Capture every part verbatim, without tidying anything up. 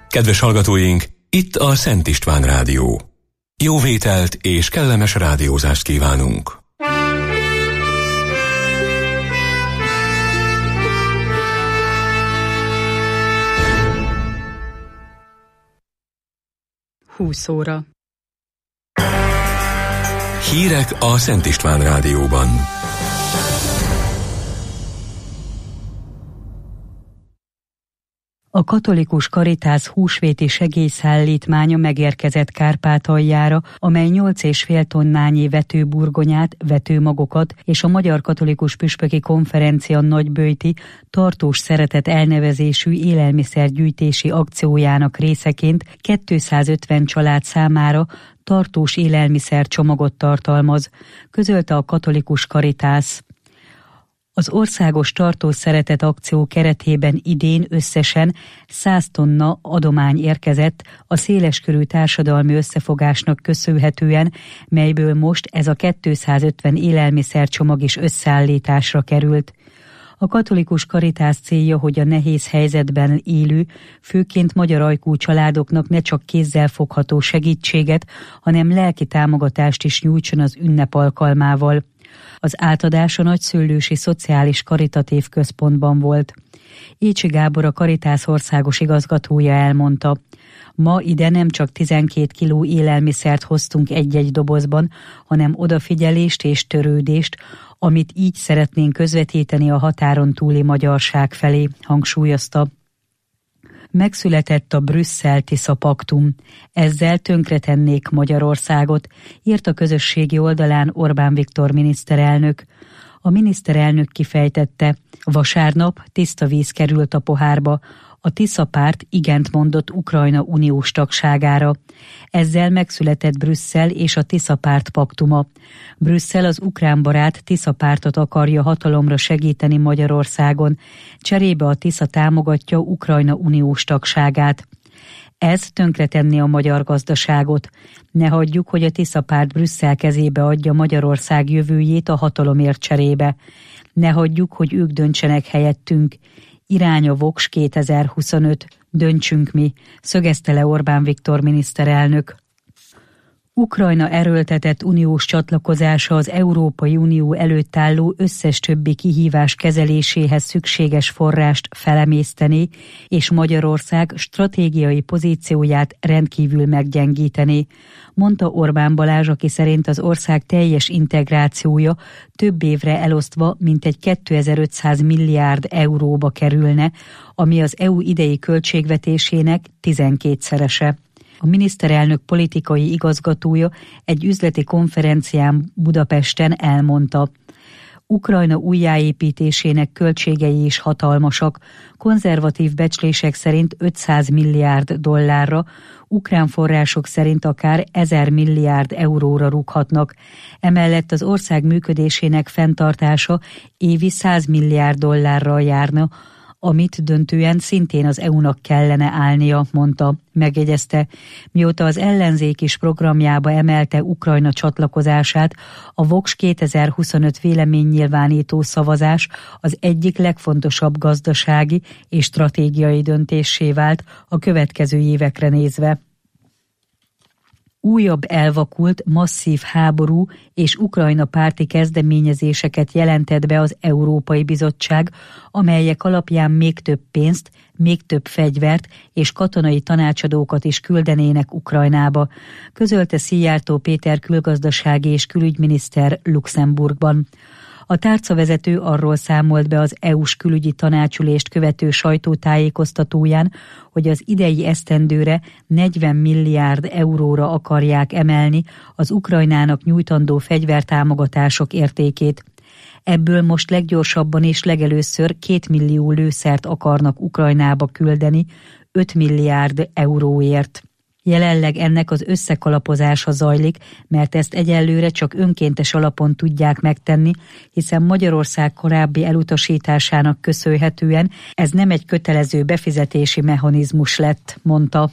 Kedves hallgatóink, itt a Szent István Rádió. Jó vételt és kellemes rádiózást kívánunk! húsz óra. Hírek a Szent István Rádióban. A katolikus Caritas húsvéti segélyszállítmánya megérkezett Kárpátaljára, amely nyolc és fél tonnányi vetőburgonyát, vetőmagokat és a Magyar Katolikus Püspöki Konferencia nagyböjti Tartós Szeretet elnevezésű élelmiszergyűjtési akciójának részeként kétszázötven család számára tartós élelmiszer csomagot tartalmaz, közölte a katolikus Caritas. Az országos Tartós Szeretet akció keretében idén összesen száz tonna adomány érkezett a széleskörű társadalmi összefogásnak köszönhetően, melyből most ez a kétszázötven élelmiszercsomag is összeállításra került. A katolikus Caritas célja, hogy a nehéz helyzetben élő, főként magyar ajkú családoknak ne csak kézzel fogható segítséget, hanem lelki támogatást is nyújtson az ünnep alkalmával. Az átadás a Nagyszőlősi Szociális Karitatív Központban volt. Écsi Gábor, a Caritas országos igazgatója elmondta: ma ide nem csak tizenkét kiló élelmiszert hoztunk egy-egy dobozban, hanem odafigyelést és törődést, amit így szeretnénk közvetíteni a határon túli magyarság felé, hangsúlyozta. Megszületett a Brüsszel-Tisza paktum. Ezzel tönkretennék Magyarországot, írt a közösségi oldalán Orbán Viktor miniszterelnök. A miniszterelnök kifejtette, vasárnap tiszta víz került a pohárba, a Tisza párt igent mondott Ukrajna uniós tagságára. Ezzel megszületett Brüsszel és a Tisza párt paktuma. Brüsszel az ukrán barát Tisza pártot akarja hatalomra segíteni Magyarországon, cserébe a Tisza támogatja Ukrajna uniós tagságát. Ez tönkretenni a magyar gazdaságot. Ne hagyjuk, hogy a Tisza párt Brüsszel kezébe adja Magyarország jövőjét a hatalomért cserébe. Ne hagyjuk, hogy ők döntsenek helyettünk. Irány a Vox kétezer-huszonöt, döntsünk mi, szögezte le Orbán Viktor miniszterelnök. Ukrajna erőltetett uniós csatlakozása az Európai Unió előtt álló összes többi kihívás kezeléséhez szükséges forrást felemésztené, és Magyarország stratégiai pozícióját rendkívül meggyengítené, mondta Orbán Balázs, aki szerint az ország teljes integrációja több évre elosztva mintegy kétezer-ötszáz milliárd euróba kerülne, ami az é u idei költségvetésének tizenkétszerese. A miniszterelnök politikai igazgatója egy üzleti konferencián Budapesten elmondta: Ukrajna újjáépítésének költségei is hatalmasak, konzervatív becslések szerint ötszáz milliárd dollárra, ukrán források szerint akár ezer milliárd euróra rúghatnak. Emellett az ország működésének fenntartása évi száz milliárd dollárral járna, amit döntően szintén az é u-nak kellene állnia, mondta, megjegyezte. Mióta az ellenzék is programjába emelte Ukrajna csatlakozását, a Vox kétezer-huszonöt véleménynyilvánító szavazás az egyik legfontosabb gazdasági és stratégiai döntéssé vált a következő évekre nézve. Újabb elvakult, masszív háború és Ukrajna párti kezdeményezéseket jelentett be az Európai Bizottság, amelyek alapján még több pénzt, még több fegyvert és katonai tanácsadókat is küldenének Ukrajnába, közölte Szijjártó Péter külgazdasági és külügyminiszter Luxemburgban. A tárcavezető arról számolt be az é u-s külügyi tanácsülést követő sajtótájékoztatóján, hogy az idei esztendőre negyven milliárd euróra akarják emelni az Ukrajnának nyújtandó fegyvertámogatások értékét. Ebből most leggyorsabban és legelőször két millió lőszert akarnak Ukrajnába küldeni öt milliárd euróért. Jelenleg ennek az összekalapozása zajlik, mert ezt egyelőre csak önkéntes alapon tudják megtenni, hiszen Magyarország korábbi elutasításának köszönhetően ez nem egy kötelező befizetési mechanizmus lett, mondta.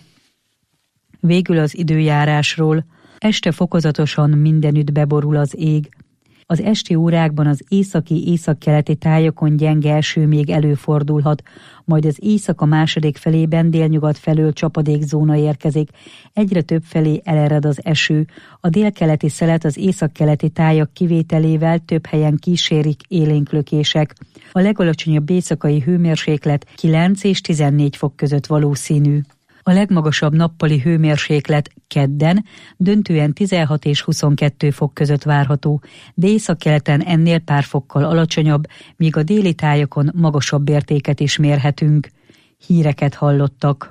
Végül az időjárásról. Este fokozatosan mindenütt beborul az ég. Az esti órákban az északi-északkeleti tájakon gyenge eső még előfordulhat, majd az éjszaka második felében délnyugat felől csapadékzóna érkezik, egyre több felé elered az eső, a délkeleti szelet az északkeleti tájak kivételével több helyen kísérik élénklökések. A legalacsonyabb éjszakai hőmérséklet kilenc és tizennégy fok között valószínű. A legmagasabb nappali hőmérséklet kedden döntően tizenhat és huszonkettő fok között várható, de északkeleten ennél pár fokkal alacsonyabb, míg a déli tájakon magasabb értéket is mérhetünk. Híreket hallottak.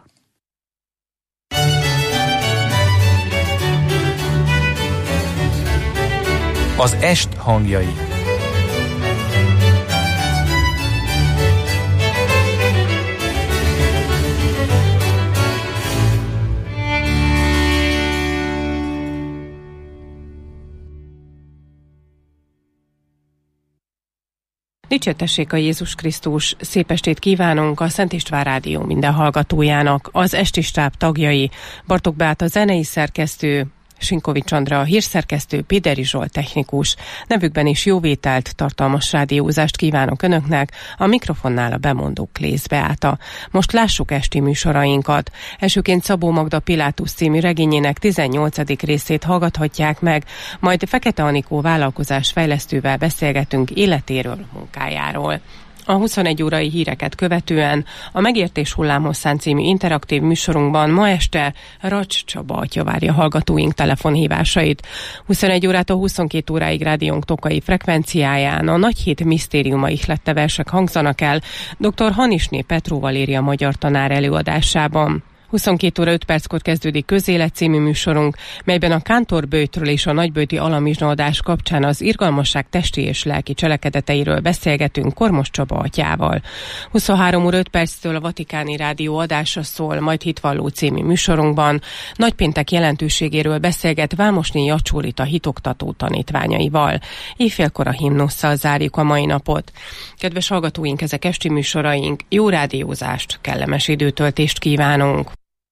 Az est hangjai. Dicsértessék a Jézus Krisztus, szép estét kívánunk a Szent István Rádió minden hallgatójának, az esti stáb tagjai, Bartók Beáta zenei szerkesztő, Sinkovics Andrea hírszerkesztő, Péderi Zsolt technikus. Nevükben is jóvételt, tartalmas rádiózást kívánok Önöknek, a mikrofonnál a bemondó Klész Beáta. Most lássuk esti műsorainkat. Elsőként Szabó Magda Pilátus című regényének tizennyolcadik részét hallgathatják meg, majd Fekete Anikó vállalkozásfejlesztővel beszélgetünk életéről, munkájáról. A huszonegy órai híreket követően a Megértés hullámhosszán című interaktív műsorunkban ma este Racs Csaba atya várja hallgatóink telefonhívásait. huszonegy órától huszonkét óráig rádiónk tokai frekvenciáján a Nagyhét misztériuma ihlette versek hangzanak el dr. Hanisné Petró Valéria magyar tanár előadásában. huszonkét óra öt perckor kezdődik Közélet című műsorunk, melyben a kántorböjtről és a nagyböjti alamizsnaadás kapcsán az irgalmasság testi és lelki cselekedeteiről beszélgetünk Kormos Csaba atyával. huszonhárom óra öt perctől a Vatikáni Rádió adása szól, majd Hitvalló című műsorunkban Nagypéntek jelentőségéről beszélget Vámosné Jacsólita hitoktató tanítványaival. Éjfélkor a himnusszal zárjuk a mai napot. Kedves hallgatóink, ezek esti műsoraink, jó rádiózást, kellemes időtöltést kívánunk!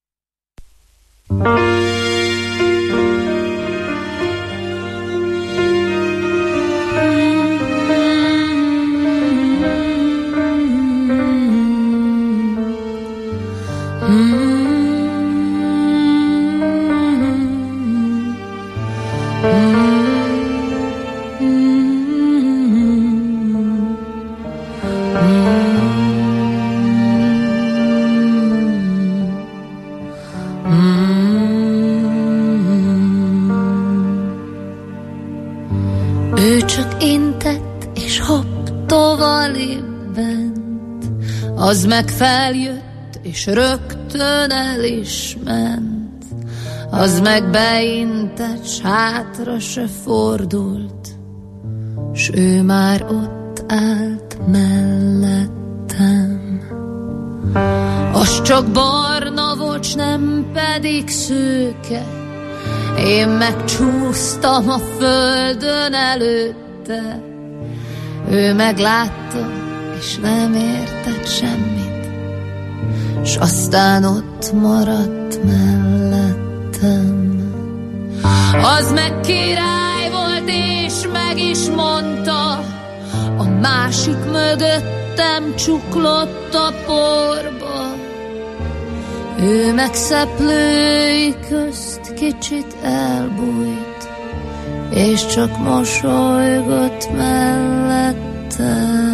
Az meg feljött, és rögtön el is ment. Az meg beintett, s hátra se fordult, s ő már ott állt mellettem. Az csak barna volt, s nem pedig szőke. Én megcsúsztam a földön előtte. Ő meglátta, és nem értett semmit, s aztán ott maradt mellettem. Az meg király volt, és meg is mondta, a másik mögöttem csuklott a porba. Ő meg szeplői közt kicsit elbújt, és csak mosolygott mellettem.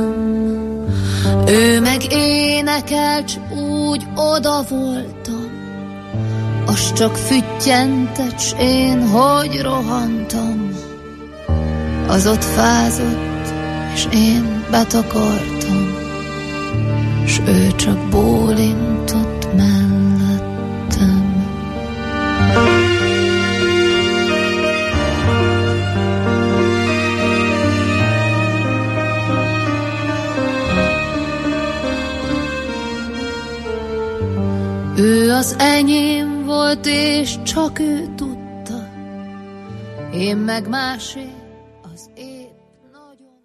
Ő meg énekelt, s úgy oda voltam, az csak füttyentett, s én hogy rohantam. Az ott fázott, és én betakartam, s ő csak bólintott mellettem. Ő az enyém volt, és csak ő tudta, én meg másé, az épp nagyon...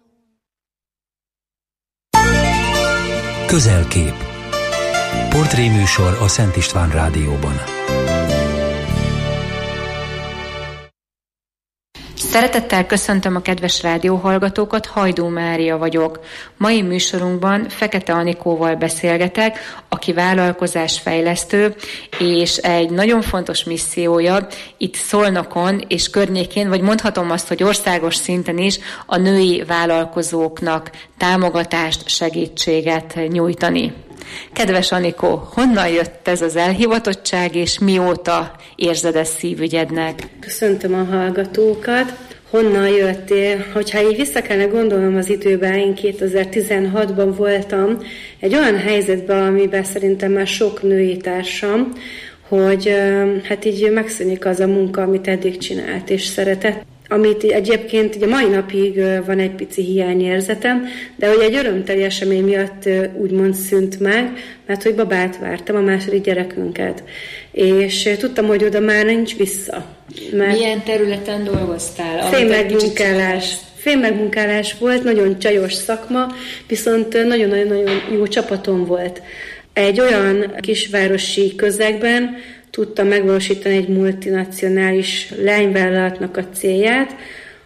Közelkép. Portréműsor a Szent István Rádióban. Szeretettel köszöntöm a kedves rádióhallgatókat, Hajdú Mária vagyok. Mai műsorunkban Fekete Anikóval beszélgetek, aki vállalkozásfejlesztő, és egy nagyon fontos missziója itt Szolnokon és környékén, vagy mondhatom azt, hogy országos szinten is a női vállalkozóknak támogatást, segítséget nyújtani. Kedves Anikó, honnan jött ez az elhivatottság, és mióta érzed ezt szívügyednek? Köszöntöm a hallgatókat. Honnan jött? Hogyha így vissza kellene gondolnom az időben, én kétezer-tizenhatban voltam egy olyan helyzetben, amiben szerintem már sok női társam, hogy hát így megszűnik az a munka, amit eddig csinált és szeretett. Amit egyébként ugye mai napig van egy pici hiányérzetem, de hogy egy örömteli esemény miatt úgymond szűnt meg, mert hogy babát vártam, a második gyerekünket. És tudtam, hogy oda már nincs vissza. Milyen területen dolgoztál? Fémmegmunkálás. Fémmegmunkálás volt, nagyon csajos szakma, viszont nagyon-nagyon jó csapatom volt. Egy olyan kisvárosi közegben tudtam megvalósítani egy multinacionális lányvállalatnak a célját,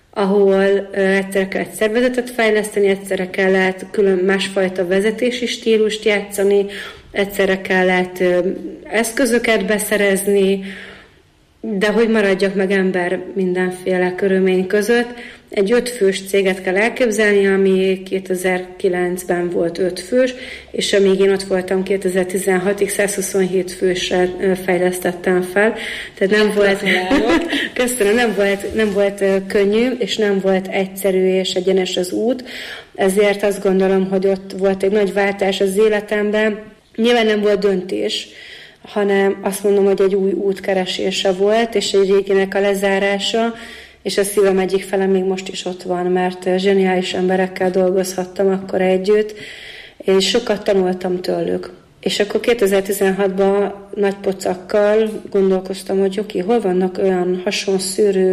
ahol egyszerre kellett szervezetet fejleszteni, egyszerre kellett külön másfajta vezetési stílust játszani, egyszerre kellett eszközöket beszerezni, de hogy maradjak meg ember mindenféle körülmény között. Egy ötfős céget kell elképzelni, ami kétezer-kilencben volt öt fős, és amíg én ott voltam kétezer-tizenhatig százhuszonhét fősre fejlesztettem fel. Tehát nem volt, köszönöm, nem volt, nem volt könnyű, és nem volt egyszerű és egyenes az út. Ezért azt gondolom, hogy ott volt egy nagy váltás az életemben. Nyilván nem volt döntés, hanem azt mondom, hogy egy új út keresése volt, és egy réginek a lezárása, és a szívem egyik fele még most is ott van, mert zseniális emberekkel dolgozhattam akkor együtt, és sokat tanultam tőlük. És akkor kétezer-tizenhatban nagy pocakkal gondolkoztam, hogy oké, hol vannak olyan hasonszűrű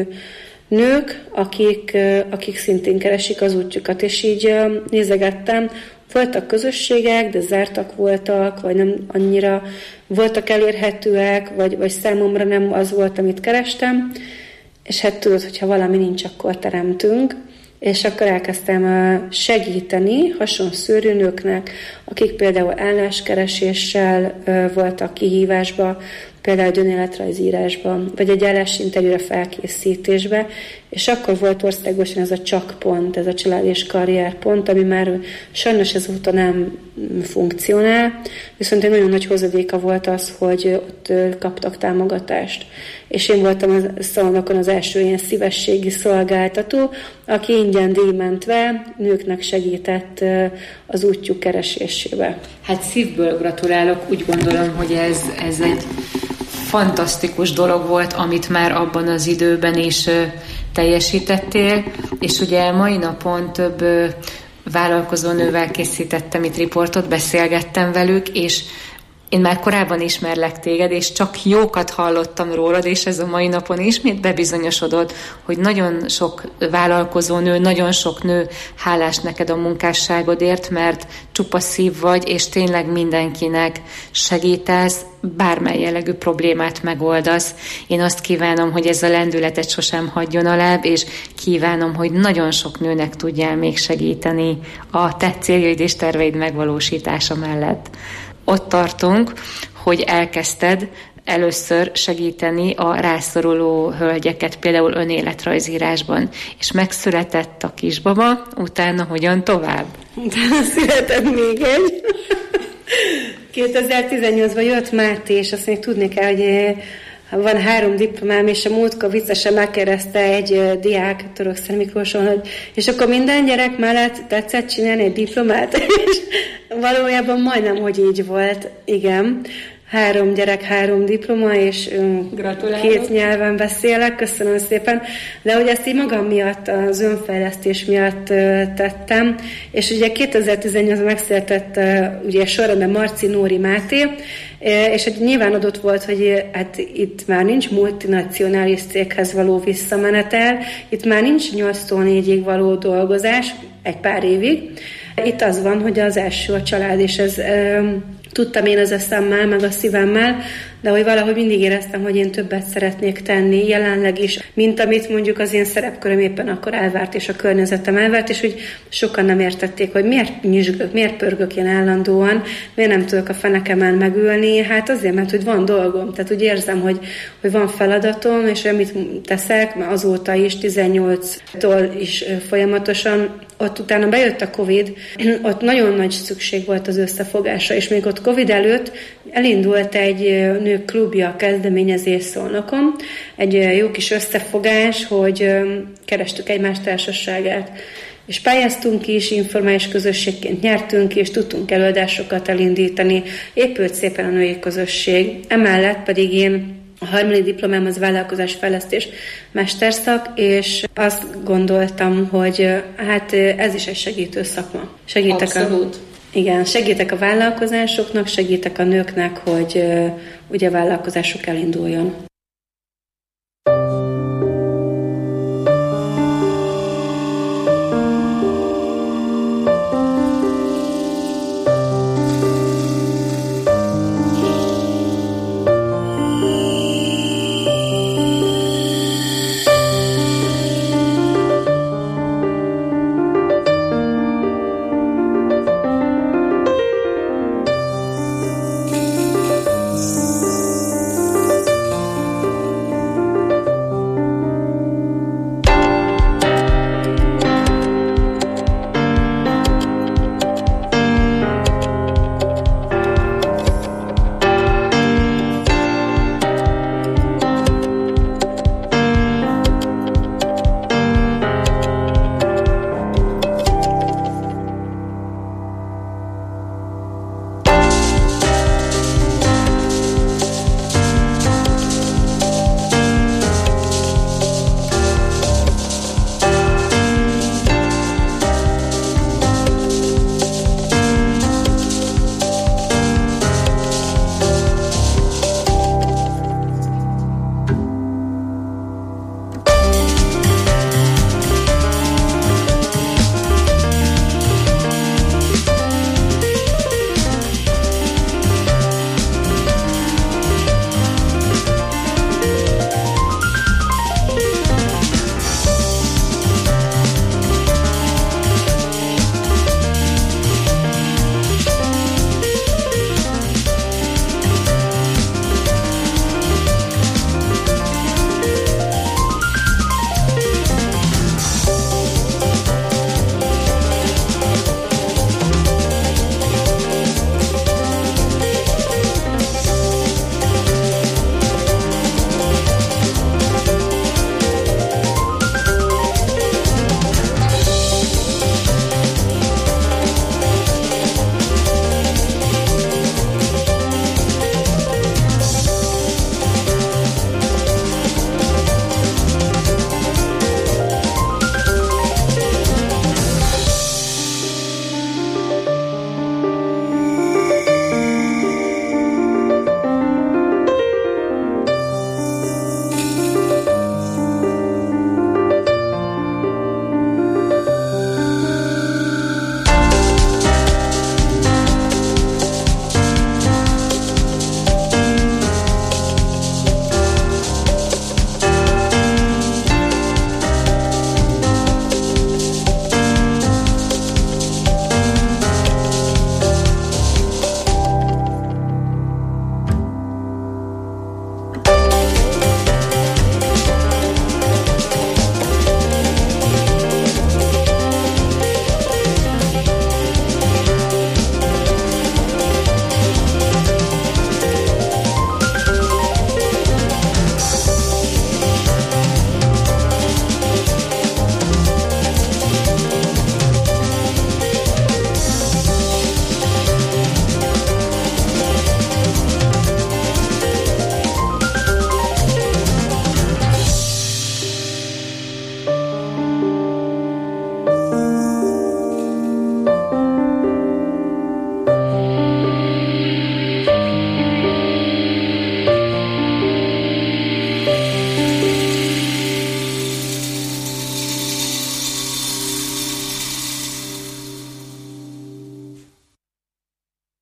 nők, akik, akik szintén keresik az útjukat, és így nézegettem. Voltak közösségek, de zártak voltak, vagy nem annyira voltak elérhetőek, vagy, vagy számomra nem az volt, amit kerestem. És hát tudod, hogyha valami nincs, akkor teremtünk. És akkor elkezdtem segíteni hasonszőrű nőknek, akik például álláskereséssel voltak kihívásba, például önéletrajzírásban, vagy egy állásinterjúra felkészítésbe, és akkor volt országosan ez a csak pont, ez a család és karrier pont, ami már sajnos ezúttal nem funkcionál, viszont egy nagyon nagy hozadéka volt az, hogy ott kaptak támogatást. És én voltam a Szolnokon az első ilyen szívességi szolgáltató, aki ingyen díjmentve nőknek segített az útjuk keresésébe. Hát szívből gratulálok, úgy gondolom, hogy ez, ez egy fantasztikus dolog volt, amit már abban az időben is teljesítettél, és ugye mai napon több vállalkozónővel készítettem itt riportot, beszélgettem velük, és én már korábban ismerlek téged, és csak jókat hallottam rólad, és ez a mai napon ismét bebizonyosodott, hogy nagyon sok vállalkozónő, nagyon sok nő hálás neked a munkásságodért, mert csupa szív vagy, és tényleg mindenkinek segítesz, bármely jellegű problémát megoldasz. Én azt kívánom, hogy ez a lendületet sosem hagyjon alább, és kívánom, hogy nagyon sok nőnek tudjál még segíteni a te céljaid és terveid megvalósítása mellett. Ott tartunk, hogy elkezdted először segíteni a rászoruló hölgyeket, például önéletrajzírásban, és megszületett a kisbaba, utána hogyan tovább? Utána született még egy. kétezer-tizennyolcban jött Máté, és azt még tudni kell, hogy van három diplomám, és a múltkor viccesen megkérdezte egy diák Törökszer Miklóson, hogy és akkor minden gyerek mellett tetszett csinálni egy diplomát? És valójában majdnem, hogy így volt, igen. Három gyerek, három diploma, és Gratulálok. Két nyelven beszélek, köszönöm szépen. De hogy ezt így magam miatt, az önfejlesztés miatt tettem, és ugye kétezer-tizennyolcban megszületett ugye sorrendben Marci Nóri Máté, és egy nyilván adott volt, hogy hát itt már nincs multinacionális céghez való visszamenetel, itt már nincs nyolctól négyig való dolgozás, egy pár évig. Itt az van, hogy az első a család, és ez tudtam én az eszemmel, meg a szívemmel, de hogy valahogy mindig éreztem, hogy én többet szeretnék tenni, jelenleg is, mint amit mondjuk az én szerepköröm éppen akkor elvárt, és a környezetem elvárt, és hogy sokan nem értették, hogy miért nyüzsgök, miért pörgök én állandóan, miért nem tudok a fenekemen megülni, hát azért, mert hogy van dolgom, tehát úgy érzem, hogy, hogy van feladatom, és amit teszek, mert azóta is, tizennyolctól is folyamatosan, ott utána bejött a Covid, ott nagyon nagy szükség volt az összefogásra, és még ott Covid előtt elindult egy nők klubja kezdeményezés Szolnokon, egy jó kis összefogás, hogy kerestük egymás társaságát. És pályáztunk is, informális közösségként nyertünk, és tudtunk előadásokat elindítani. Épült szépen a női közösség. Emellett pedig én a harmadik diplomám az vállalkozásfejlesztés mesterszak, és azt gondoltam, hogy hát ez is egy segítő szakma. Segítek Abszolút. A, igen, segítek a vállalkozásoknak, segítek a nőknek, hogy ugye a vállalkozások elinduljon.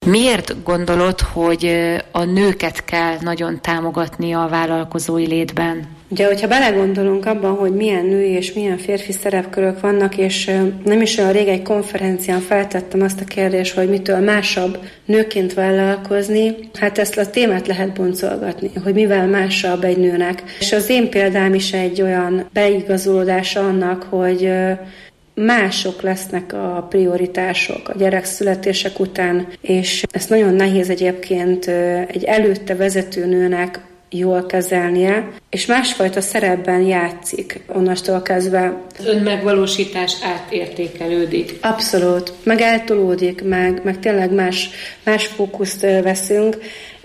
Miért gondolod, hogy a nőket kell nagyon támogatni a vállalkozói létben? Ugye, hogyha belegondolunk abban, hogy milyen női és milyen férfi szerepkörök vannak, és nem is olyan rég egy konferencián feltettem azt a kérdést, hogy mitől másabb nőként vállalkozni, hát ezt a témát lehet boncolgatni, hogy mivel másabb egy nőnek. És az én példám is egy olyan beigazolódása annak, hogy mások lesznek a prioritások a gyerekszületések után, és ezt nagyon nehéz egyébként egy előtte vezető nőnek jól kezelnie, és másfajta szerepben játszik onnastól kezdve. Az önmegvalósítás átértékelődik. Abszolút. Meg eltolódik, meg, meg tényleg más, más fókuszt veszünk,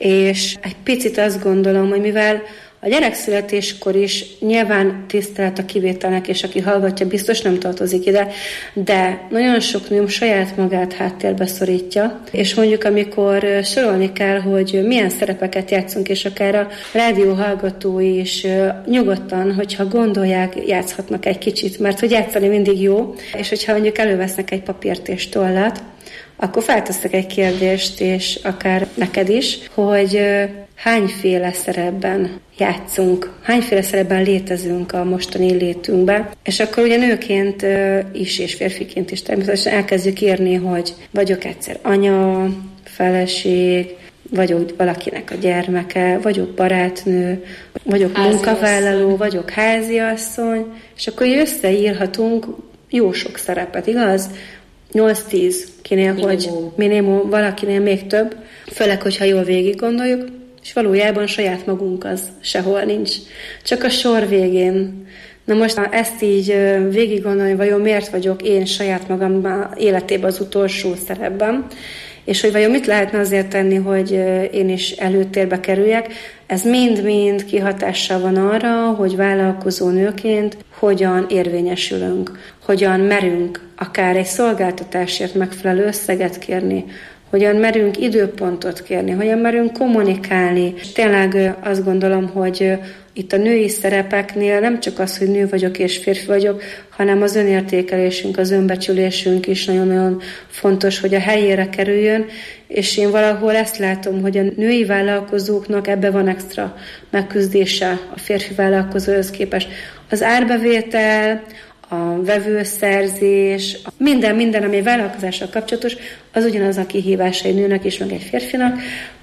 és egy picit azt gondolom, hogy mivel a gyerekszületéskor is nyilván tisztelet a kivételnek, és aki hallgatja, biztos nem tartozik ide, de nagyon sok nő saját magát háttérbe szorítja, és mondjuk amikor sorolni kell, hogy milyen szerepeket játszunk, és akár a rádió hallgatói is nyugodtan, hogyha gondolják, játszhatnak egy kicsit, mert hogy játszani mindig jó, és hogyha mondjuk elővesznek egy papírt és tollat, akkor felteszek egy kérdést, és akár neked is, hogy hányféle szerepben játszunk, hányféle szerepben létezünk a mostani létünkben, és akkor ugye nőként is, és férfiként is természetesen elkezdjük írni, hogy vagyok egyszer anya, feleség, vagyok valakinek a gyermeke, vagyok barátnő, vagyok házi munkavállaló, asszony. Vagyok háziasszony, és akkor összeírhatunk jó sok szerepet, igaz? nyolc-tíz kinél, minimum. Hogy minimum, valakinél még több, főleg, hogyha jól végig gondoljuk, és valójában saját magunk az sehol nincs. Csak a sor végén. Na most ezt így végig gondolni, vajon miért vagyok én saját magam életében az utolsó szerepben, és hogy vajon mit lehetne azért tenni, hogy én is előtérbe kerüljek, ez mind-mind kihatással van arra, hogy vállalkozó nőként hogyan érvényesülünk, hogyan merünk akár egy szolgáltatásért megfelelő összeget kérni, hogyan merünk időpontot kérni, hogyan merünk kommunikálni. Tényleg azt gondolom, hogy itt a női szerepeknél nem csak az, hogy nő vagyok és férfi vagyok, hanem az önértékelésünk, az önbecsülésünk is nagyon-nagyon fontos, hogy a helyére kerüljön, és én valahol ezt látom, hogy a női vállalkozóknak ebbe van extra megküzdése a férfi vállalkozóhoz képest. Az árbevétel, a vevőszerzés, minden, minden, ami vállalkozással kapcsolatos, az ugyanaz a kihívás egy nőnek is, meg egy férfinak,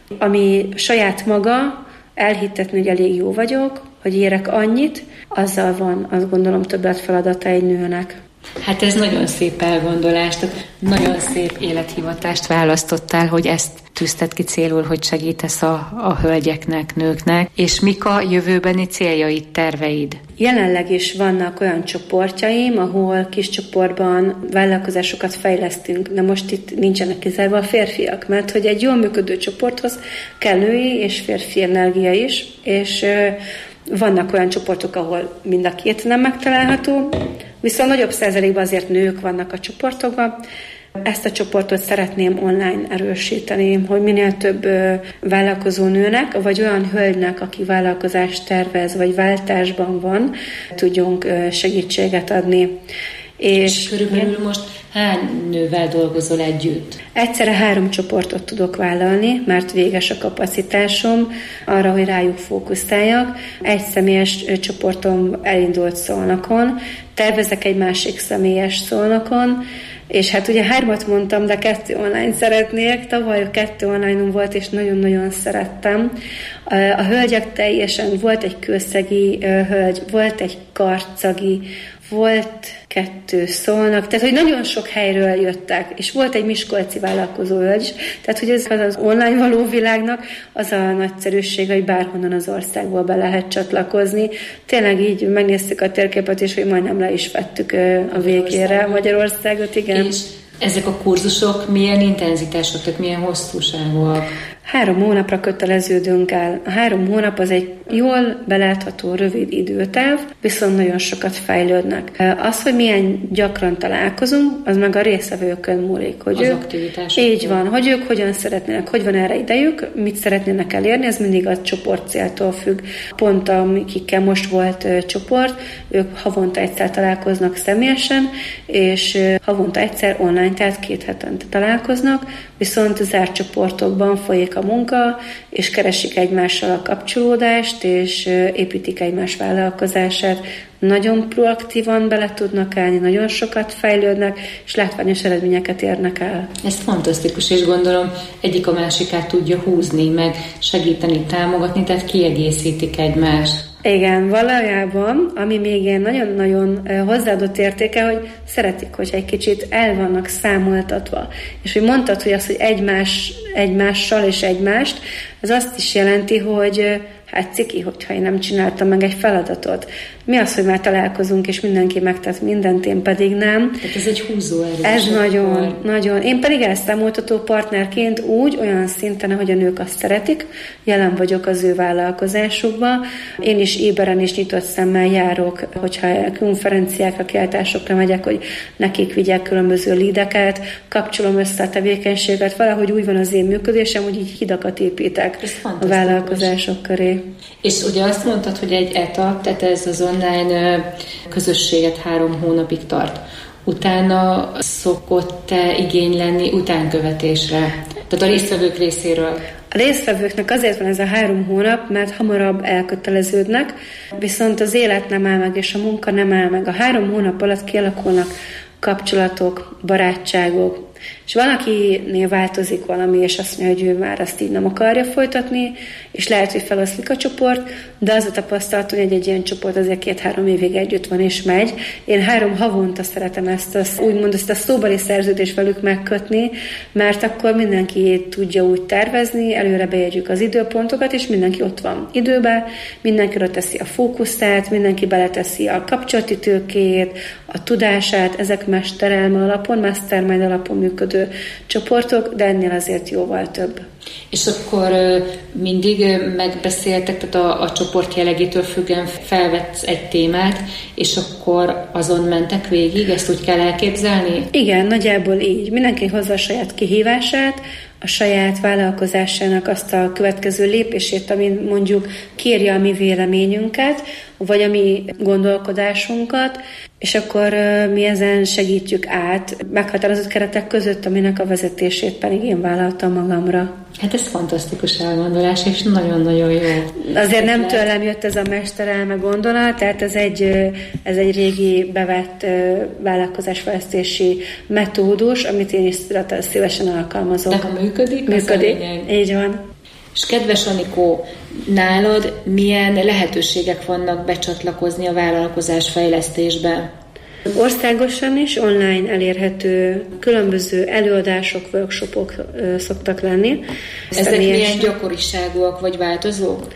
ami saját maga elhittetni, hogy elég jó vagyok, hogy érek annyit, azzal van, azt gondolom, többet feladata egy nőnek. Hát ez nagyon szép elgondolás, tehát nagyon szép élethivatást választottál, hogy ezt tűzted ki célul, hogy segítesz a, a hölgyeknek, nőknek, és mik a jövőbeni céljaid, terveid? Jelenleg is vannak olyan csoportjaim, ahol kis csoportban vállalkozásokat fejlesztünk, de most itt nincsenek kizárva a férfiak, mert hogy egy jól működő csoporthoz kell női és férfi energia is, és vannak olyan csoportok, ahol mind a két nem megtalálható, viszont nagyobb százalékban azért nők vannak a csoportokban. Ezt a csoportot szeretném online erősíteni, hogy minél több vállalkozó nőnek, vagy olyan hölgynek, aki vállalkozást tervez, vagy váltásban van, tudjunk segítséget adni. És, és körülbelül most hány nővel dolgozol együtt? Egyszerre három csoportot tudok vállalni, mert véges a kapacitásom arra, hogy rájuk fókuszáljak. Egy személyes csoportom elindult Szolnokon, tervezek egy másik személyes Szolnokon, és hát ugye hármat mondtam, de kettő online szeretnék. Tavaly kettő online volt, és nagyon-nagyon szerettem. A hölgyek teljesen, volt egy kőszegi hölgy, volt egy karcagi, volt kettő Szolnok, tehát hogy nagyon sok helyről jöttek, és volt egy miskolci vállalkozó hölgy, tehát hogy ez az online való világnak az a nagyszerűség, hogy bárhonnan az országból be lehet csatlakozni. Tényleg így megnéztük a térképet, és hogy majdnem le is vettük a végére Magyarországot, igen. És ezek a kurzusok milyen intenzitások, tehát milyen hosszúságúak? Három hónapra köteleződünk el. A három hónap az egy jól belátható, rövid időtáv, viszont nagyon sokat fejlődnek. Az, hogy milyen gyakran találkozunk, az meg a résztvevőkön múlik. Hogy az ők, aktivitások. Így van, hogy ők hogyan szeretnének, hogy van erre idejük, mit szeretnének elérni, ez mindig a csoportcéltól függ. Pont akikkel most volt uh, csoport, ők havonta egyszer találkoznak személyesen, és uh, havonta egyszer online, tehát két hetente találkoznak, viszont zárt csoportokban folyik a munka, és keresik egymással a kapcsolódást, és építik egymás vállalkozását. Nagyon proaktívan bele tudnak állni, nagyon sokat fejlődnek, és látványos eredményeket érnek el. Ez fantasztikus, és gondolom egyik a másikát tudja húzni, meg segíteni, támogatni, tehát kiegészítik egymást. Igen, valójában, ami még ilyen nagyon-nagyon hozzáadott értéke, hogy szeretik, hogyha egy kicsit el vannak számoltatva. És hogy mondtad, hogy az, hogy egymás, egymással és egymást, ez azt is jelenti, hogy hát ciki, hogyha én nem csináltam meg egy feladatot. Mi az, hogy már találkozunk, és mindenki megtett mindent, én pedig nem. Tehát ez egy húzóerő. Ez nagyon, akkor... nagyon. Én pedig elszámoltató partnerként úgy, olyan szinten, ahogy a nők azt szeretik, jelen vagyok az ő vállalkozásukban. Én is éberen és nyitott szemmel járok, hogyha konferenciákra, kiáltásokra megyek, hogy nekik vigyek különböző lídeket, kapcsolom össze a tevékenységet, valahogy úgy van az én működésem, hogy így hidakat építek a vállalkozások köré. És ugye azt mondtad, hogy egy etap, tehát ez az online közösséget három hónapig tart. Utána szokott-e igény lenni utánkövetésre? Tehát a résztvevők részéről? A résztvevőknek azért van ez a három hónap, mert hamarabb elköteleződnek, viszont az élet nem áll meg, és a munka nem áll meg. A három hónap alatt kialakulnak kapcsolatok, barátságok, és valakinél változik valami, és azt mondja, hogy ő már ezt így nem akarja folytatni, és lehet, hogy feloszlik a csoport, de az a tapasztalatom, hogy egy ilyen csoport azért két-három évig együtt van és megy. Én három havonta szeretem ezt, az, úgymond ezt a szóbeli szerződést velük megkötni, mert akkor mindenki tudja úgy tervezni, előre bejegyük az időpontokat, és mindenki ott van időben, mindenki oda teszi a fókuszát, mindenki beleteszi a kapcsolati tőkéjét, a tudását, ezek mesterelme alapon, mastermind alapon működő csoportok, de ennél azért jóval több. És akkor mindig megbeszéltek, tehát a, a csoport jellegétől függően felvetsz egy témát, és akkor azon mentek végig, ezt úgy kell elképzelni? Igen, nagyjából így. Mindenki hozza a saját kihívását, a saját vállalkozásának azt a következő lépését, ami mondjuk kérje a mi véleményünket, vagy a mi gondolkodásunkat, és akkor mi ezen segítjük át meghatározott keretek között, aminek a vezetését pedig én vállaltam magamra. Hát ez fantasztikus elgondolás, és nagyon-nagyon jó. Azért nem tőlem jött ez a mesterelme gondolat, tehát ez egy, ez egy régi bevett vállalkozásfejlesztési metódus, amit én is szívesen alkalmazok. De ha működik, működik. Így van. És kedves Anikó, nálad milyen lehetőségek vannak becsatlakozni a vállalkozás fejlesztésbe? Országosan is online elérhető különböző előadások, workshopok ö, szoktak lenni. Ezek Személyes... milyen gyakoriságúak vagy változók?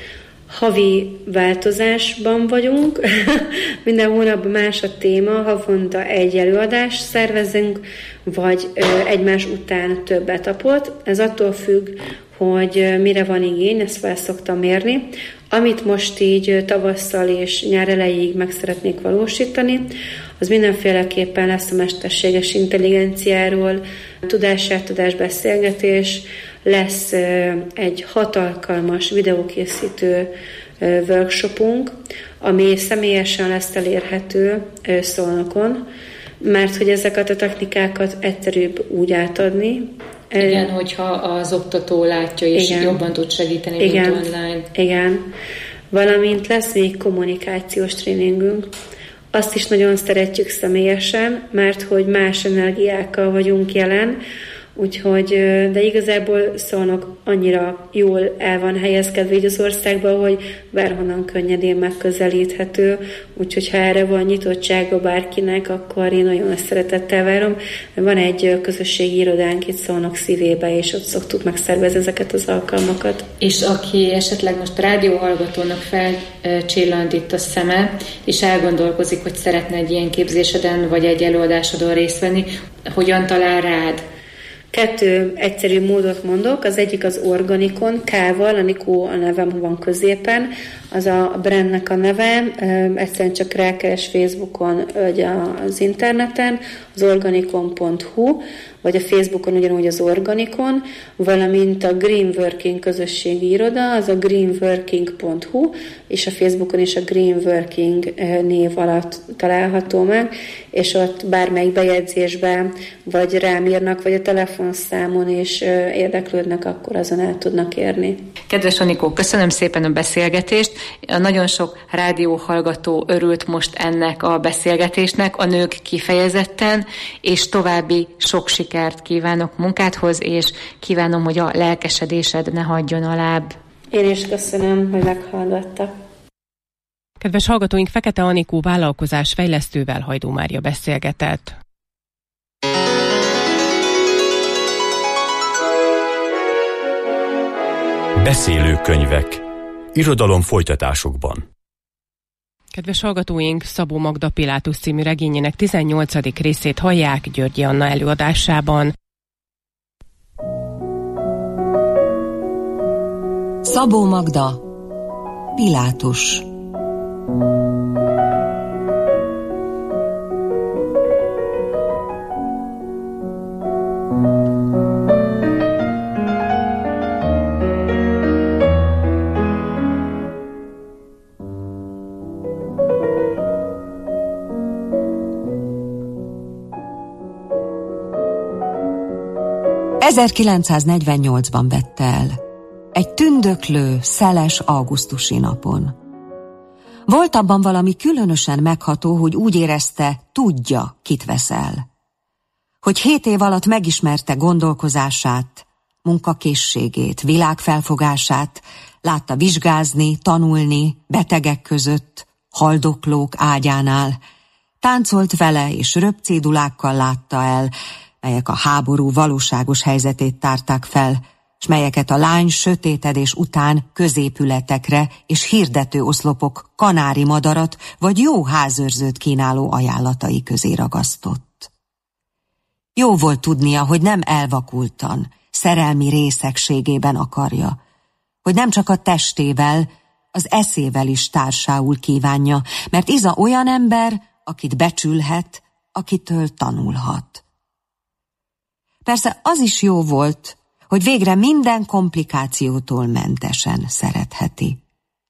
Havi változásban vagyunk. Minden hónapban más a téma, havonta egy előadást szervezünk, vagy ö, egymás után több etapot. Ez attól függ, hogy mire van igény, ezt fel szoktam mérni. Amit most így tavasszal és nyár elejéig meg szeretnék valósítani, az mindenféleképpen lesz a mesterséges intelligenciáról, tudásátadás, beszélgetés, lesz egy hat alkalmas videókészítő workshopunk, ami személyesen lesz elérhető Szolnokon, mert hogy ezeket a technikákat egyszerűbb úgy átadni. Igen, hogyha az oktató látja, és igen, jobban tud segíteni, igen, mint online. Igen, valamint lesz még kommunikációs tréningünk. Azt is nagyon szeretjük személyesen, mert hogy más energiákkal vagyunk jelen, úgyhogy, de igazából Szolnok annyira jól el van helyezkedve így az országban, hogy bárhonnan könnyedén megközelíthető, úgyhogy ha erre van nyitottsága bárkinek, akkor én nagyon ezt szeretettel várom. Van egy közösségi irodánk itt Szolnok szívébe, és ott szoktuk megszervezni ezeket az alkalmakat. És aki esetleg most rádióhallgatónak felcsillant itt a szeme, és elgondolkozik, hogy szeretne egy ilyen képzéseden, vagy egy előadásodon részt venni, hogyan talál rád? Kettő egyszerű módot mondok, az egyik az Organikon, K-val, a Nikó a nevem van középen, az a brandnek a neve, egyszerűen csak rákeres Facebookon, vagy az interneten, az organikon pont hu, vagy a Facebookon ugyanúgy az Organikon, valamint a Green Working közösségi iroda, az a green working pont hu, és a Facebookon is a Green Working név alatt található meg, és ott bármelyik bejegyzésben, vagy rám írnak, vagy a telefonszámon is érdeklődnek, akkor azon el tudnak érni. Kedves Anikó, köszönöm szépen a beszélgetést. Nagyon sok rádióhallgató örült most ennek a beszélgetésnek, a nők kifejezetten, és további sok sikert kívánok munkádhoz, és kívánom, hogy a lelkesedésed ne hagyjon alább. Én is köszönöm, hogy meghallgattak. Kedves hallgatóink, Fekete Anikó vállalkozás fejlesztővel Hajdú Mária beszélgetett. Beszélőkönyvek. Irodalom folytatásokban. Kedves hallgatóink, Szabó Magda Pilátus című regényének tizennyolcadik részét hallják Györgyi Anna előadásában. Szabó Magda Pilátus. ezerkilencszáznegyvennyolcban vette el, egy tündöklő, szeles augusztusi napon. Volt abban valami különösen megható, hogy úgy érezte, tudja, kit vesz el. Hogy hét év alatt megismerte gondolkozását, munkakészségét, világfelfogását, látta vizsgázni, tanulni, betegek között, haldoklók ágyánál, táncolt vele és röpcédulákkal látta el, melyek a háború valóságos helyzetét tárták fel, s melyeket a lány sötétedés után középületekre és hirdető oszlopok kanári madarat vagy jó házőrzőt kínáló ajánlatai közé ragasztott. Jó volt tudnia, hogy nem elvakultan, szerelmi részegségében akarja, hogy nem csak a testével, az eszével is társául kívánja, mert Iza olyan ember, akit becsülhet, akitől tanulhat. Persze az is jó volt, hogy végre minden komplikációtól mentesen szeretheti.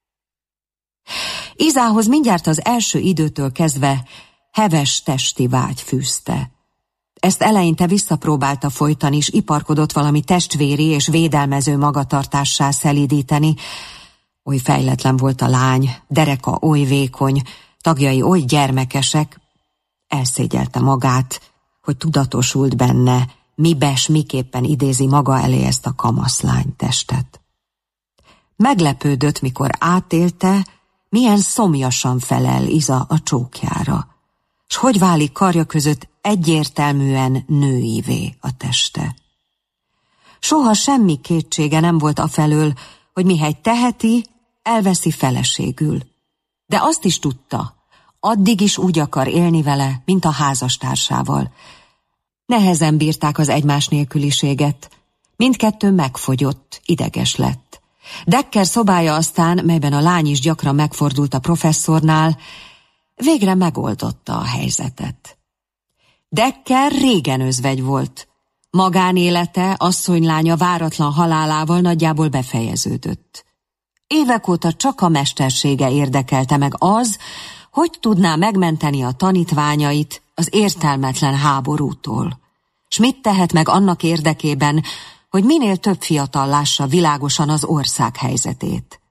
Izához mindjárt az első időtől kezdve heves testi vágy fűzte. Ezt eleinte visszapróbálta folytani, és iparkodott valami testvéri és védelmező magatartássá szelídíteni. Oly fejletlen volt a lány, dereka oly vékony, tagjai oly gyermekesek, elszégyelte magát, hogy tudatosult benne, mibes miképpen idézi maga elé ezt a kamaszlány testet. Meglepődött, mikor átélte, milyen szomjasan felel Iza a csókjára, s hogy válik karja között egyértelműen nőivé a teste. Soha semmi kétsége nem volt afelől, hogy mihely teheti, elveszi feleségül. De azt is tudta, addig is úgy akar élni vele, mint a házastársával. Nehezen bírták az egymás nélküliséget. Mindkettő megfogyott, ideges lett. Dekker szobája aztán, melyben a lány is gyakran megfordult a professzornál, végre megoldotta a helyzetet. Dekker régen özvegy volt. Magánélete, asszonylánya váratlan halálával nagyjából befejeződött. Évek óta csak a mestersége érdekelte meg az, hogy tudná megmenteni a tanítványait az értelmetlen háborútól. S mit tehet meg annak érdekében, hogy minél több fiatal lássa világosan az ország helyzetét.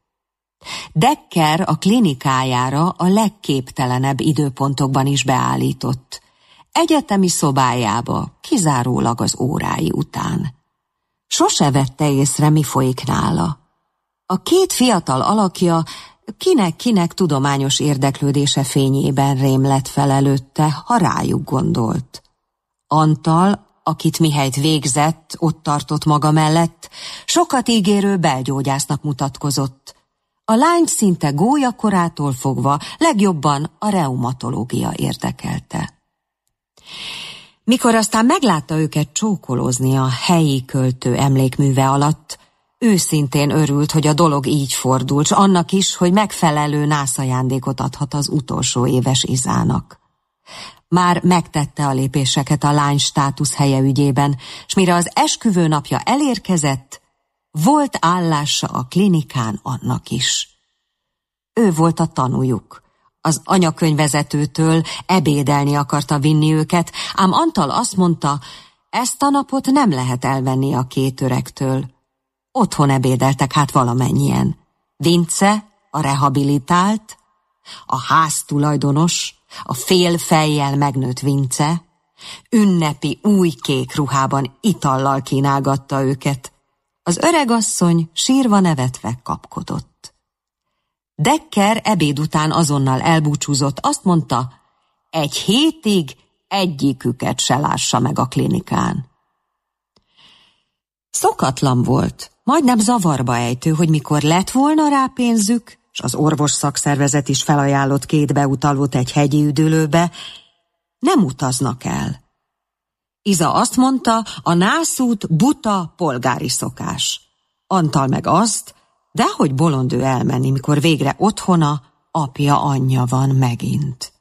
Dekker a klinikájára a legképtelenebb időpontokban is beállított. Egyetemi szobájába, kizárólag az órái után. Sose vette észre, mi folyik nála. A két fiatal alakja kinek-kinek tudományos érdeklődése fényében rémlett fel előtte, ha rájuk gondolt. Antal, akit mihelyt végzett, ott tartott maga mellett, sokat ígérő belgyógyásznak mutatkozott. A lányt szinte gólyakorától fogva legjobban a reumatológia érdekelte. Mikor aztán meglátta őket csókolózni a helyi költő emlékműve alatt, őszintén örült, hogy a dolog így fordult, s annak is, hogy megfelelő nászajándékot adhat az utolsó éves Izának. Már megtette a lépéseket a lány státusz helye ügyében, s mire az esküvő napja elérkezett, volt állása a klinikán annak is. Ő volt a tanújuk. Az anyakönyvvezetőtől ebédelni akarta vinni őket, ám Antal azt mondta, ezt a napot nem lehet elvenni a két öregtől. Otthon ebédeltek hát valamennyien. Vince, a rehabilitált, a háztulajdonos, a fél fejjel megnőtt Vince, ünnepi új kék ruhában itallal kínálgatta őket. Az öregasszony sírva nevetve kapkodott. Dekker ebéd után azonnal elbúcsúzott, azt mondta, egy hétig egyiküket se lássa meg a klinikán. Szokatlan volt, majdnem zavarba ejtő, hogy mikor lett volna rá pénzük, és az orvos szakszervezet is felajánlott két beutalót egy hegyi üdülőbe, nem utaznak el. Iza azt mondta, a nászút buta polgári szokás. Antal meg azt, dehogy bolond ő elmenni, mikor végre otthona, apja, anyja van megint.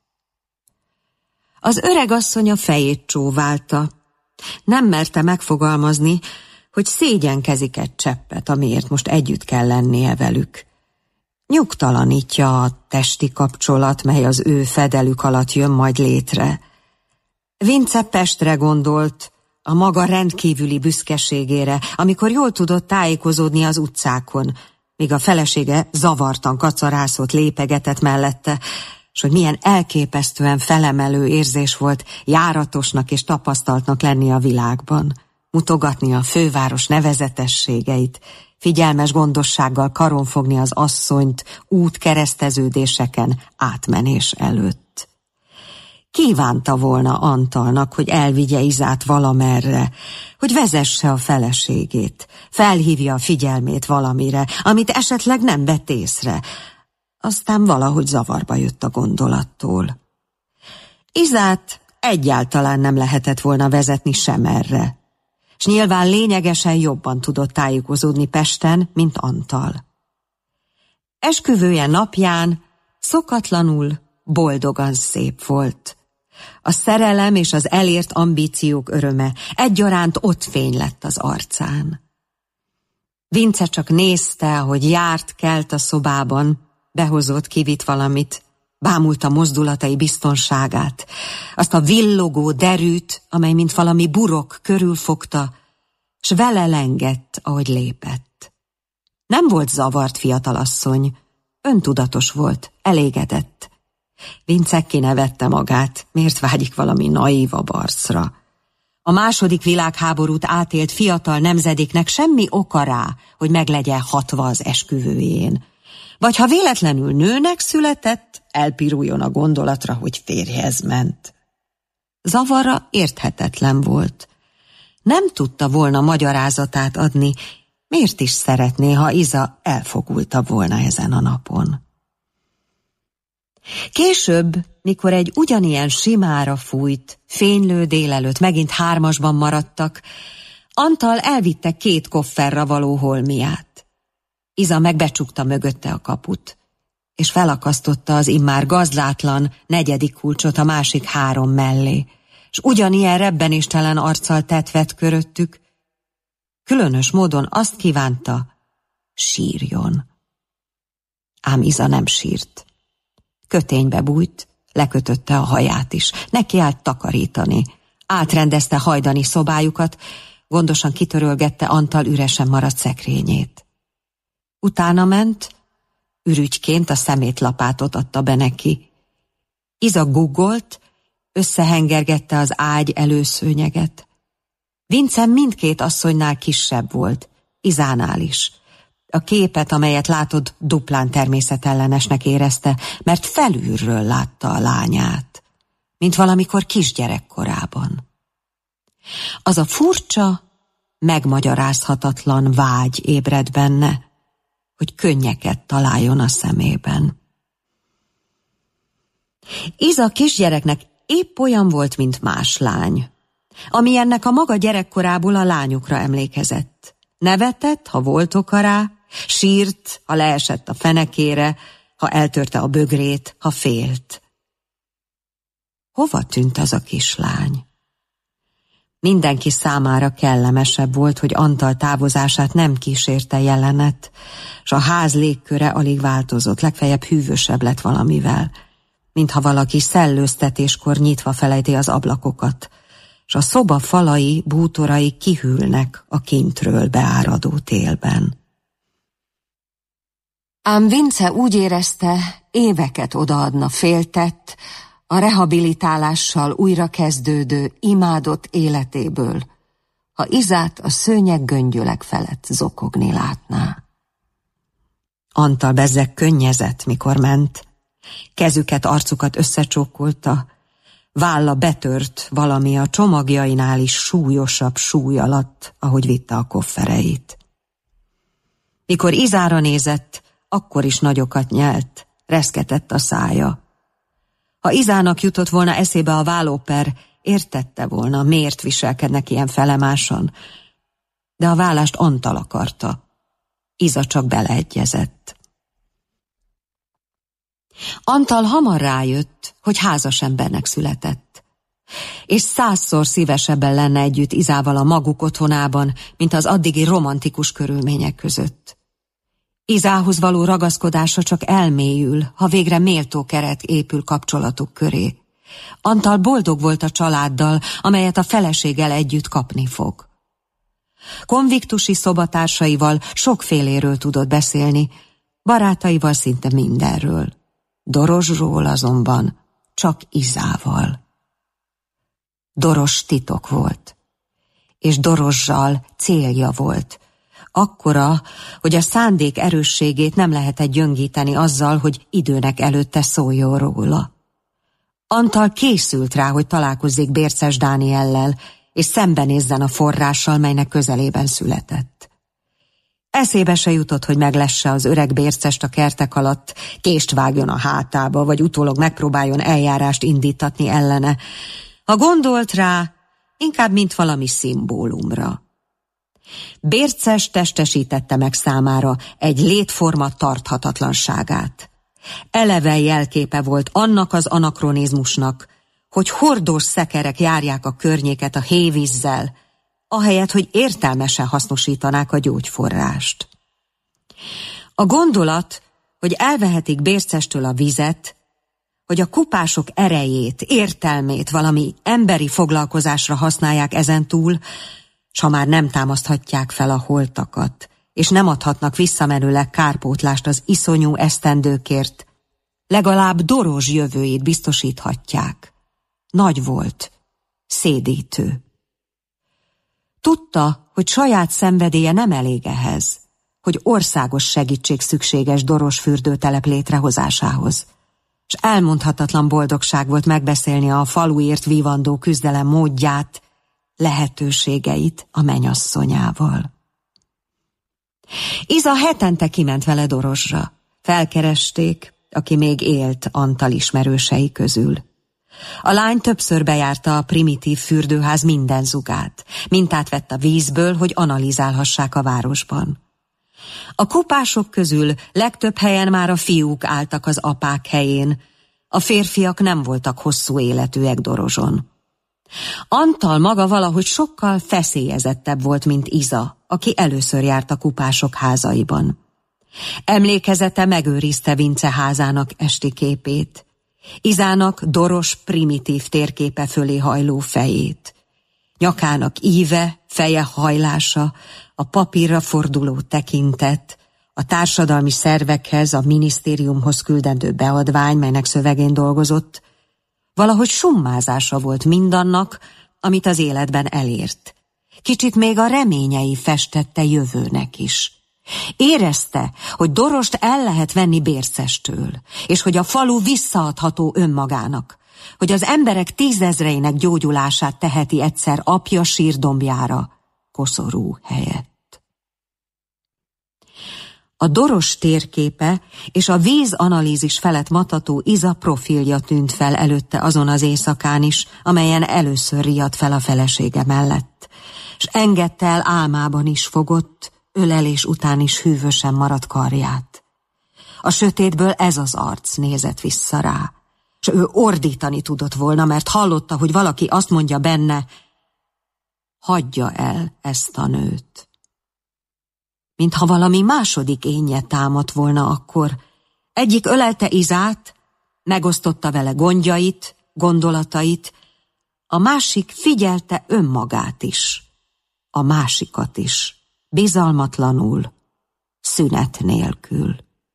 Az öregasszony a fejét csóválta. Nem merte megfogalmazni, hogy szégyenkezik egy cseppet, amiért most együtt kell lennie velük. Nyugtalanítja a testi kapcsolat, mely az ő fedelük alatt jön majd létre. Vince Pestre gondolt, a maga rendkívüli büszkeségére, amikor jól tudott tájékozódni az utcákon, míg a felesége zavartan kacarászott, lépegetett mellette, s hogy milyen elképesztően felemelő érzés volt járatosnak és tapasztaltnak lenni a világban, mutogatni a főváros nevezetességeit, figyelmes gondossággal karonfogni az asszonyt útkereszteződéseken átmenés előtt. Kívánta volna Antalnak, hogy elvigye Izát valamerre, hogy vezesse a feleségét, felhívja a figyelmét valamire, amit esetleg nem vett észre. Aztán valahogy zavarba jött a gondolattól. Izát egyáltalán nem lehetett volna vezetni sem erre, s nyilván lényegesen jobban tudott tájékozódni Pesten, mint Antal. Esküvője napján szokatlanul, boldogan szép volt. A szerelem és az elért ambíciók öröme egyaránt ott fény lett az arcán. Vince csak nézte, hogy járt, kelt a szobában, behozott, kivitt valamit, bámulta mozdulatai biztonságát, azt a villogó derűt, amely mint valami burok körülfogta, s vele lengett, ahogy lépett. Nem volt zavart fiatalasszony, öntudatos volt, elégedett. Vince kinevette magát, miért vágyik valami naíva barcra. A második világháborút átélt fiatal nemzedéknek semmi oka rá, hogy meglegyen hatva az esküvőjén. Vagy ha véletlenül nőnek született, elpiruljon a gondolatra, hogy férjhez ment. Zavara érthetetlen volt. Nem tudta volna magyarázatát adni, miért is szeretné, ha Iza elfogulta volna ezen a napon. Később, mikor egy ugyanilyen simára fújt, fénylő délelőtt megint hármasban maradtak, Antal elvitte két kofferra való holmiát. Iza megbecsukta mögötte a kaput, és felakasztotta az immár gazdátlan negyedik kulcsot a másik három mellé, s ugyanilyen rebbenéstelen arccal tetvett köröttük, különös módon azt kívánta, sírjon. Ám Iza nem sírt. Köténybe bújt, lekötötte a haját is, neki állt takarítani, átrendezte hajdani szobájukat, gondosan kitörölgette Antal üresen maradt szekrényét. Utána ment, ürügyként a szemétlapátot adta be neki. Iza guggolt, összehengergette az ágy előszőnyeget. Vince mindkét asszonynál kisebb volt, Izánál is. A képet, amelyet látod, duplán természetellenesnek érezte, mert felülről látta a lányát, mint valamikor kisgyerekkorában. Az a furcsa, megmagyarázhatatlan vágy ébred benne, hogy könnyeket találjon a szemében. Iza kisgyereknek épp olyan volt, mint más lány. ami ennek a maga gyerekkorából a lányokra emlékezett. Nevetett, ha volt oka rá, sírt, ha leesett a fenekére, ha eltörte a bögrét, ha félt. Hova tűnt az a kislány? Mindenki számára kellemesebb volt, hogy Antal távozását nem kísérte jelenet, s a ház légköre alig változott, legfeljebb hűvösebb lett valamivel, mintha valaki szellőztetéskor nyitva felejti az ablakokat, s a szoba falai, bútorai kihűlnek a kintről beáradó télben. Ám Vince úgy érezte, éveket odaadna féltett, a rehabilitálással újra kezdődő, imádott életéből, ha Izát a szőnyeg göngyölek felett zokogni látná. Antal bezzeg könnyezett, mikor ment. Kezüket, arcukat összecsókolta, válla betört valami a csomagjainál is súlyosabb súly alatt, ahogy vitte a koffereit. Mikor Izára nézett, akkor is nagyokat nyelt, reszketett a szája. Ha Izának jutott volna eszébe a vállóper, értette volna, miért viselkednek ilyen felemásan, de a vállást Antal akarta. Iza csak beleegyezett. Antal hamar rájött, hogy házas embernek született, és százszor szívesebben lenne együtt Izával a maguk otthonában, mint az addigi romantikus körülmények között. Izához való ragaszkodása csak elmélyül, ha végre méltó keret épül kapcsolatuk köré. Antal boldog volt a családdal, amelyet a feleséggel együtt kapni fog. Konviktusi szobatársaival sokféléről tudott beszélni, barátaival szinte mindenről. Dorosról azonban csak Izával. Doros titok volt, és Dorossal célja volt, akkora, hogy a szándék erősségét nem lehetett gyöngíteni azzal, hogy időnek előtte szóljon róla. Antal készült rá, hogy találkozzék Bérces Dániellel, és szembenézzen a forrással, melynek közelében született. Eszébe se jutott, hogy meglesse az öreg Bércest a kertek alatt, kést vágjon a hátába, vagy utólag megpróbáljon eljárást indítatni ellene. Ha gondolt rá, inkább mint valami szimbólumra. Bérces testesítette meg számára egy létforma tarthatatlanságát. Eleve jelképe volt annak az anakronizmusnak, hogy hordós szekerek járják a környéket a hévízzel, ahelyett, hogy értelmesen hasznosítanák a gyógyforrást. A gondolat, hogy elvehetik Bércestől a vizet, hogy a kupások erejét, értelmét valami emberi foglalkozásra használják ezentúl, s ha már nem támaszthatják fel a holtakat, és nem adhatnak visszamenőleg kárpótlást az iszonyú esztendőkért, legalább Doros jövőjét biztosíthatják. Nagy volt, szédítő. Tudta, hogy saját szenvedélye nem elég ehhez, hogy országos segítség szükséges Doros fürdőtelep létrehozásához, s elmondhatatlan boldogság volt megbeszélni a faluért vívandó küzdelem módját, lehetőségeit a mennyasszonyával. Iza hetente kiment vele Dorosra. Felkeresték, aki még élt Antal ismerősei közül. A lány többször bejárta a primitív fürdőház minden zugát, mintát vett a vízből, hogy analizálhassák a városban. A kupások közül legtöbb helyen már a fiúk álltak az apák helyén, a férfiak nem voltak hosszú életűek Doroson. Antal maga valahogy sokkal feszélyezettebb volt, mint Iza, aki először járt a kupások házaiban. Emlékezete megőrizte Vince házának esti képét, Izának Doros primitív térképe fölé hajló fejét, nyakának íve, feje hajlása, a papírra forduló tekintet, a társadalmi szervekhez, a minisztériumhoz küldendő beadvány, melynek szövegén dolgozott, valahogy summázása volt mindannak, amit az életben elért. Kicsit még a reményei festette jövőnek is. Érezte, hogy Dorost el lehet venni Bércestől, és hogy a falu visszaadható önmagának, hogy az emberek tízezreinek gyógyulását teheti egyszer apja sírdombjára, koszorú helyett. A Doros térképe és a vízanalízis felett matató Iza profilja tűnt fel előtte azon az éjszakán is, amelyen először riadt fel a felesége mellett, s engedte el álmában is fogott, ölelés után is hűvösen maradt karját. A sötétből ez az arc nézett vissza rá, s ő ordítani tudott volna, mert hallotta, hogy valaki azt mondja benne, hagyja el ezt a nőt. Mintha valami második énje támadt volna akkor. Egyik ölelte Izát, megosztotta vele gondjait, gondolatait, a másik figyelte önmagát is, a másikat is, bizalmatlanul, szünet nélkül.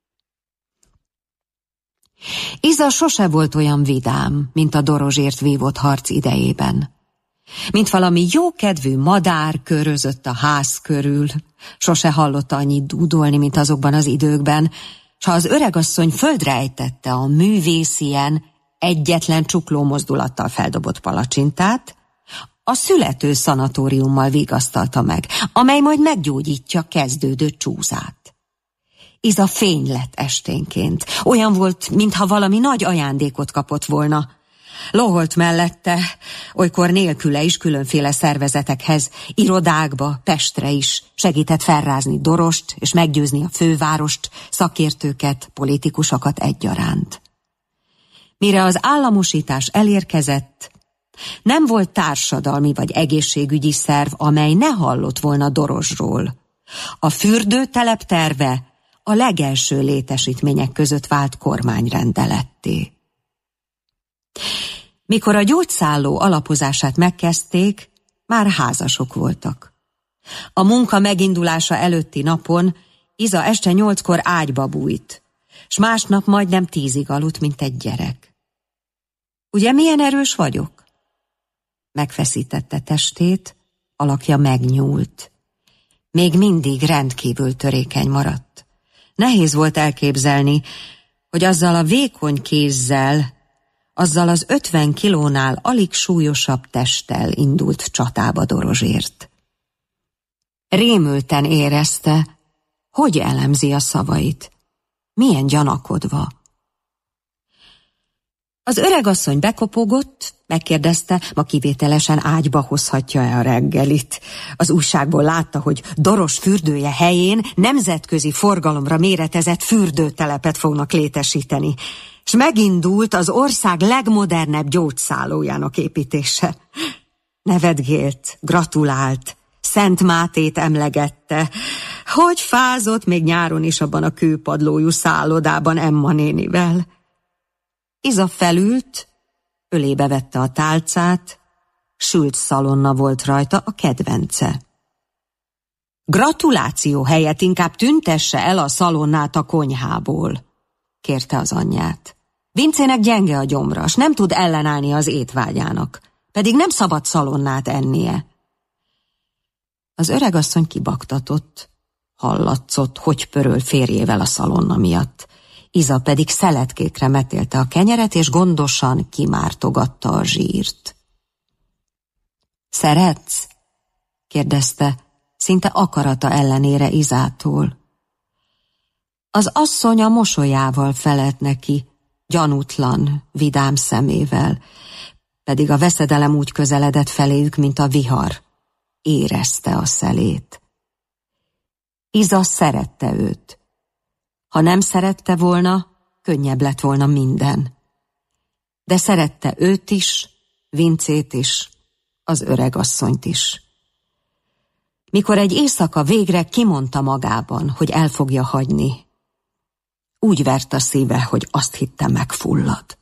Iza sose volt olyan vidám, mint a Dorozsért vívott harc idejében. Mint valami jókedvű madár körözött a ház körül, sose hallotta annyit dúdolni, mint azokban az időkben, s ha az öregasszony földre ejtette a művészien egyetlen csukló mozdulattal feldobott palacsintát, a születő szanatóriummal vigasztalta meg, amely majd meggyógyítja kezdődő csúzát. Iza fény lett esténként, olyan volt, mintha valami nagy ajándékot kapott volna. Loholt mellette, olykor nélküle is különféle szervezetekhez, irodákba, Pestre is segített felrázni Dorost és meggyőzni a fővárost, szakértőket, politikusokat egyaránt. Mire az államosítás elérkezett, nem volt társadalmi vagy egészségügyi szerv, amely ne hallott volna Dorosról. A fürdőtelep terve a legelső létesítmények között vált kormányrendeletté. Mikor a gyógyszálló alapozását megkezdték, már házasok voltak. A munka megindulása előtti napon Iza este nyolckor ágyba bújt, s másnap majdnem tízig aludt, mint egy gyerek. Ugye milyen erős vagyok? Megfeszítette testét, alakja megnyúlt. Még mindig rendkívül törékeny maradt. Nehéz volt elképzelni, hogy azzal a vékony kézzel, azzal az ötven kilónál alig súlyosabb testtel indult csatába Dorozsért. Rémülten érezte, hogy elemzi a szavait, milyen gyanakodva. Az öregasszony bekopogott, megkérdezte, ma kivételesen ágyba hozhatja-e a reggelit. Az újságból látta, hogy Doros fürdője helyén nemzetközi forgalomra méretezett fürdőtelepet fognak létesíteni, és megindult az ország legmodernebb gyógyszállójának építése. Nevetgélt, gratulált, Szent Mátét emlegette, hogy fázott még nyáron is abban a kőpadlójú szállodában Emma nénivel. Iza felült, ölébe vette a tálcát, sült szalonna volt rajta, a kedvence. Gratuláció helyett inkább tüntesse el a szalonnát a konyhából, kérte az anyját. Vincének gyenge a gyomra, s nem tud ellenállni az étvágyának, pedig nem szabad szalonnát ennie. Az öregasszony kibaktatott, hallatszott, hogy pöröl férjével a szalonna miatt. Iza pedig szeletkékre metélte a kenyeret, és gondosan kimártogatta a zsírt. Szeretsz? kérdezte, szinte akarata ellenére Izától. Az asszony a mosolyával felelt neki, gyanútlan, vidám szemével, pedig a veszedelem úgy közeledett feléjük, mint a vihar. Érezte a szelét. Iza szerette őt. Ha nem szerette volna, könnyebb lett volna minden. De szerette őt is, Vincét is, az öregasszonyt is. Mikor egy éjszaka végre kimondta magában, hogy el fogja hagyni, úgy vert a szíve, hogy azt hitte, megfullad.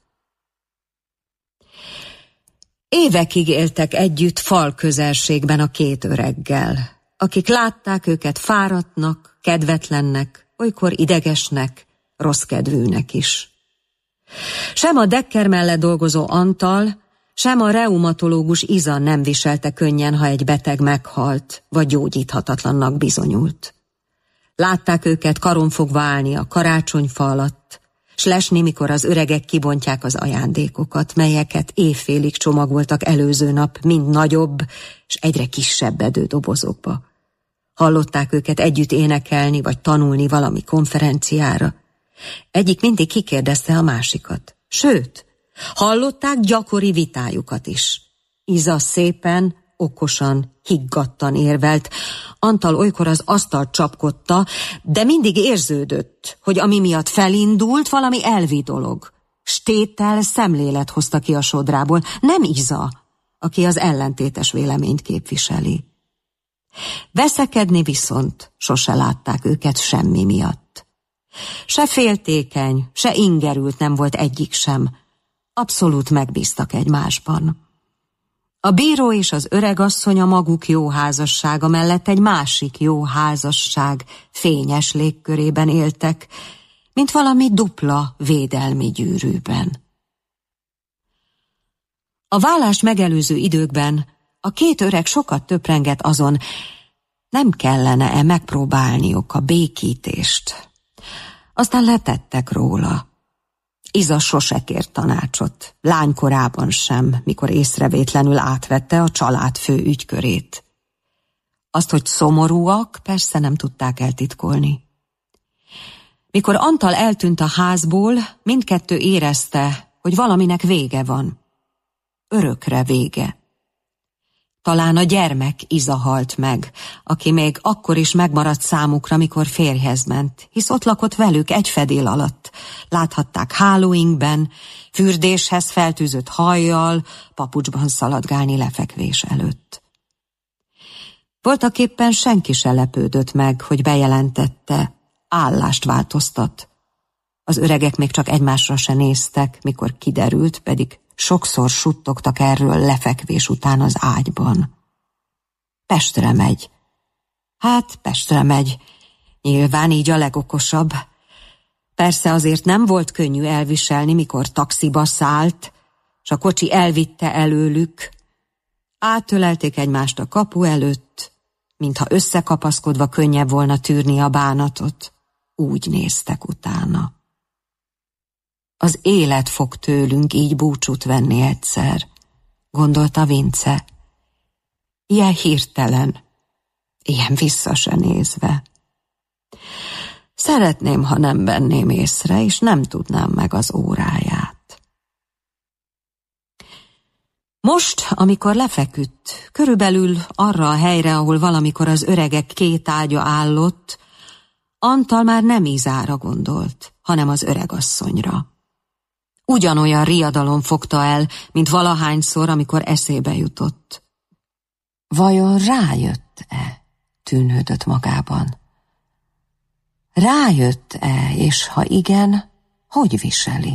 Évekig éltek együtt fal közelségben a két öreggel, akik látták őket fáradtnak, kedvetlennek, olykor idegesnek, rosszkedvűnek is. Sem a Dekker mellett dolgozó Antal, sem a reumatológus Iza nem viselte könnyen, ha egy beteg meghalt, vagy gyógyíthatatlannak bizonyult. Látták őket karonfogva állni a karácsonyfa alatt, s lesni, mikor az öregek kibontják az ajándékokat, melyeket évfélig csomagoltak előző nap, mind nagyobb, s egyre kisebb edődobozokba. Hallották őket együtt énekelni, vagy tanulni valami konferenciára. Egyik mindig kikérdezte a másikat. Sőt, hallották gyakori vitájukat is. Iza szépen, okosan, higgadtan érvelt. Antal olykor az asztalt csapkodta, de mindig érződött, hogy ami miatt felindult, valami elvi dolog. S téttel szemlélet hozta ki a sodrából, nem Iza, aki az ellentétes véleményt képviseli. Veszekedni viszont sose látták őket semmi miatt. Se féltékeny, se ingerült nem volt egyik sem. Abszolút megbíztak egymásban. A bíró és az öregasszony a maguk jó házassága mellett egy másik jó házasság fényes légkörében éltek, mint valami dupla védelmi gyűrűben. A válás megelőző időkben a két öreg sokat töprengett azon, nem kellene-e megpróbálniuk a békítést. Aztán letettek róla. Iza sose kért tanácsot, lánykorában sem, mikor észrevétlenül átvette a család fő ügykörét. Azt, hogy szomorúak, persze nem tudták eltitkolni. Mikor Antal eltűnt a házból, mindkettő érezte, hogy valaminek vége van. Örökre vége. Talán a gyermek Iza halt meg, aki még akkor is megmaradt számukra, mikor férjhez ment, hisz ott lakott velük egy fedél alatt. Láthatták hálóinkben, fürdéshez feltűzött hajjal, papucsban szaladgálni lefekvés előtt. Voltaképpen senki se lepődött meg, hogy bejelentette, állást változtat. Az öregek még csak egymásra se néztek, mikor kiderült, pedig sokszor suttogtak erről lefekvés után az ágyban. Pestre megy. Hát, Pestre megy. Nyilván így a legokosabb. Persze azért nem volt könnyű elviselni, mikor taxiba szállt, s a kocsi elvitte előlük. Átölelték egymást a kapu előtt, mintha összekapaszkodva könnyebb volna tűrni a bánatot. Úgy néztek utána. Az élet fog tőlünk így búcsút venni egyszer, gondolta Vince. Ilyen hirtelen, ilyen vissza se nézve. Szeretném, ha nem venném észre, és nem tudnám meg az óráját. Most, amikor lefeküdt, körülbelül arra a helyre, ahol valamikor az öregek két ágya állott, Antal már nem Izára gondolt, hanem az öregasszonyra. Ugyanolyan riadalom fogta el, mint valahányszor, amikor eszébe jutott. Vajon rájött-e? Tűnődött magában. Rájött-e, és ha igen, hogy viseli?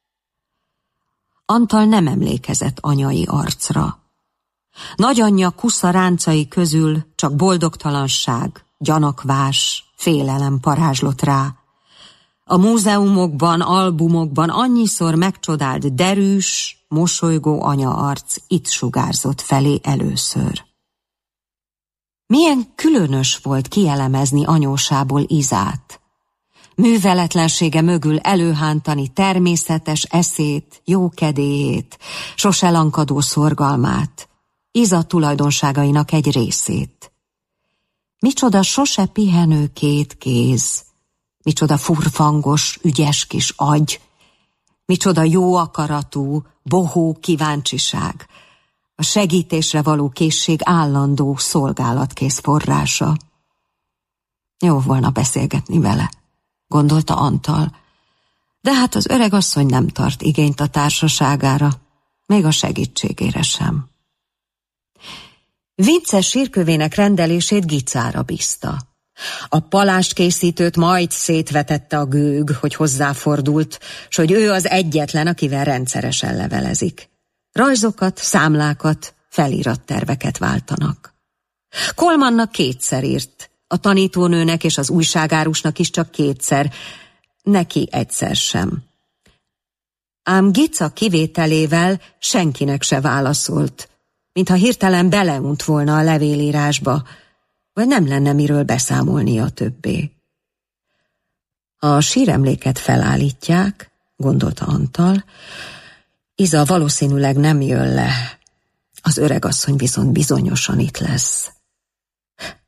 Antal nem emlékezett anyai arcra. Nagyanyja kusza ráncai közül csak boldogtalanság, gyanakvás, félelem parázslott rá. A múzeumokban, albumokban annyiszor megcsodált derűs, mosolygó anyaarc itt sugárzott felé először. Milyen különös volt kielemezni anyósából Izát. Műveletlensége mögül előhántani természetes eszét, jókedélyét, sose lankadó szorgalmát, Iza tulajdonságainak egy részét. Micsoda sose pihenő két kéz, micsoda furfangos, ügyes kis agy, micsoda jó akaratú, bohó kíváncsiság, a segítésre való készség állandó szolgálatkész forrása. Jó volna beszélgetni vele, gondolta Antal, de hát az öregasszony nem tart igényt a társaságára, még a segítségére sem. Vince sírkövének rendelését Gicára bízta. A paláskészítőt majd szétvetette a gőg, hogy hozzáfordult, s hogy ő az egyetlen, akivel rendszeresen levelezik. Rajzokat, számlákat, feliratterveket váltanak. Kolmannak kétszer írt, a tanítónőnek és az újságárusnak is csak kétszer, neki egyszer sem. Ám Gica kivételével senkinek se válaszolt, mintha hirtelen beleunt volna a levélírásba, vagy nem lenne miről beszámolnia többé. Ha a síremléket felállítják, gondolta Antal, Iza valószínűleg nem jön le, az öregasszony viszont bizonyosan itt lesz.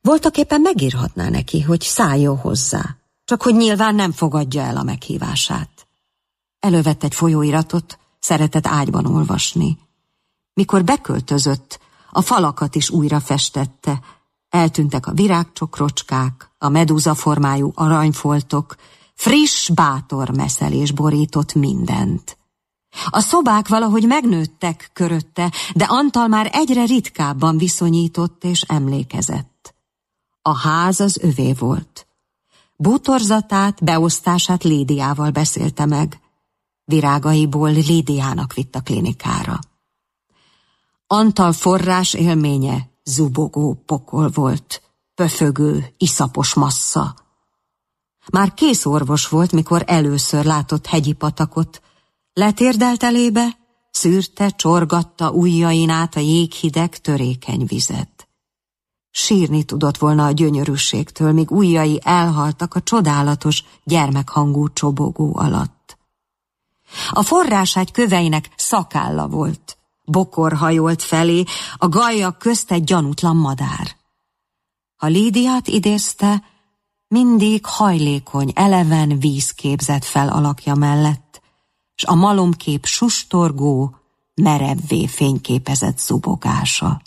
Voltaképpen megírhatná neki, hogy szálljon hozzá, csak hogy nyilván nem fogadja el a meghívását. Elővett egy folyóiratot, szeretett ágyban olvasni. Mikor beköltözött, a falakat is újra festette. Eltűntek a virágcsokrocskák, a medúzaformájú aranyfoltok, friss, bátor meszelés borított mindent. A szobák valahogy megnőttek körötte, de Antal már egyre ritkábban viszonyított és emlékezett. A ház az övé volt. Bútorzatát, beosztását Lídiával beszélte meg. Virágaiból Lídiának vitt a klinikára. Antal forrás élménye zubogó pokol volt, pöfögő, iszapos massza. Már kész orvos volt, mikor először látott hegyi patakot. Letérdelt elébe, szűrte, csorgatta ujjain át a jéghideg, törékeny vizet. Sírni tudott volna a gyönyörűségtől, míg ujjai elhaltak a csodálatos, gyermekhangú csobogó alatt. A forráságy köveinek szakálla volt, bokor hajolt felé, a gajjak közt egy gyanútlan madár. Ha Lídiát idézte, mindig hajlékony, eleven víz képzett fel alakja mellett, s a malomkép sustorgó, merevvé fényképezett zubogása.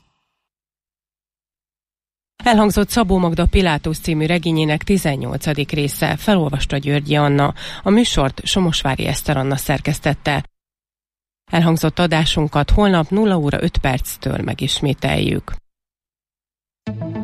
Elhangzott Szabó Magda Pilátus című regényének tizennyolcadik része, felolvasta Györgyi Anna. A műsort Somosvári Eszter Anna szerkesztette. Elhangzott adásunkat holnap nulla óra öt perctől megismételjük.